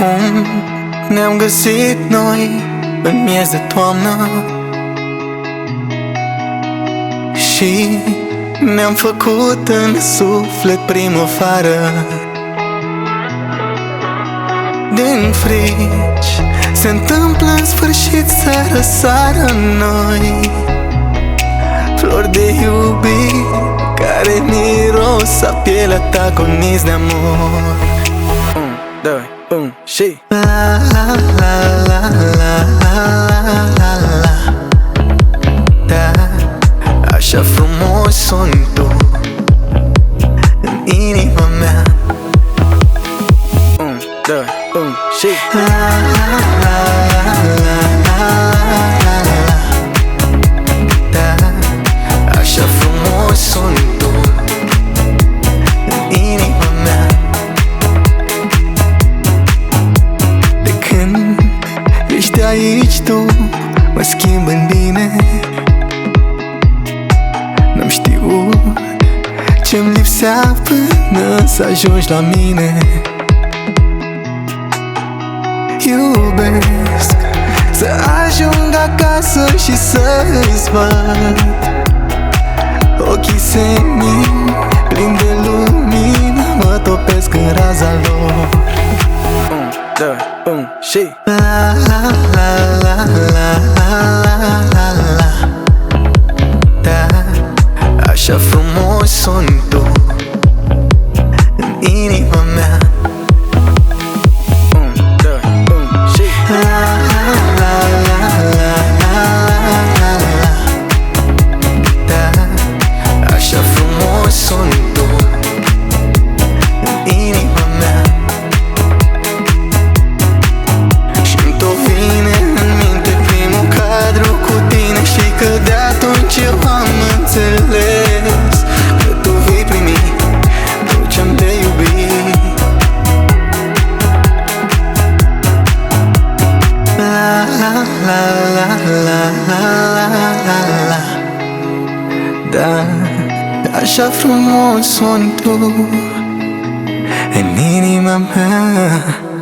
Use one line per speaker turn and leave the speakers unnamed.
Cum ne-am găsit noi în miez de toamnă și ne-am făcut în suflet primăvară. Din frici se întâmplă în sfârșit să răsară în noi flori de iubit care miros a pielea ta cu nis de amor. 1, 2, 1 și la la la la la la la la. Da, așa frumos sunt tu în inima mea. 1, 2, 1 și la la la la la la la. Da, așa frumos sunt tu în inima mea. De când ești aici tu, mă schimb în bine. N-am știut ce-mi lipsea până să ajungi la mine. Iubesc să ajung acasă și să-ți văd ochii senin plini de lumină, mă topesc în raza lor. 1, 2, 1 și la la la la la la la la. Da, așa frumos sunt tu în inima mea. 1, 2, 1 și la la la la la la la. Da, așa frumos sunt tu în inima mea. Și-mi tot vine în minte primul cadru cu tine și că de atunci eu am înțeles că tu vei primi tot ce-am de iubit. La la la la la la la la. Da, așa frumos sunt tu în inima mea.